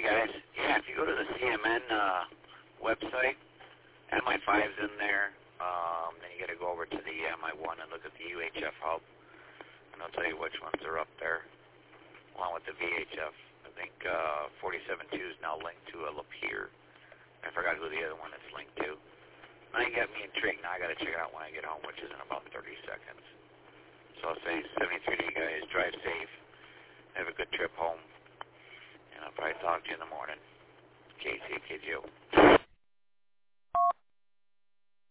guys. Yeah, if you go to the CMN website, MI5's in there. Then you got to go over to the MI1 and look at the UHF hub, and I'll tell you which ones are up there, along with the VHF. I think 47.2 is now linked to a Lapeer. I forgot who the other one is linked to. Now you got me intrigued. Now I got to check it out when I get home, which is in about 30 seconds. So I'll say 73 to you guys. Drive safe. Have a good trip home. And I'll probably talk to you in the morning. KC, KGO.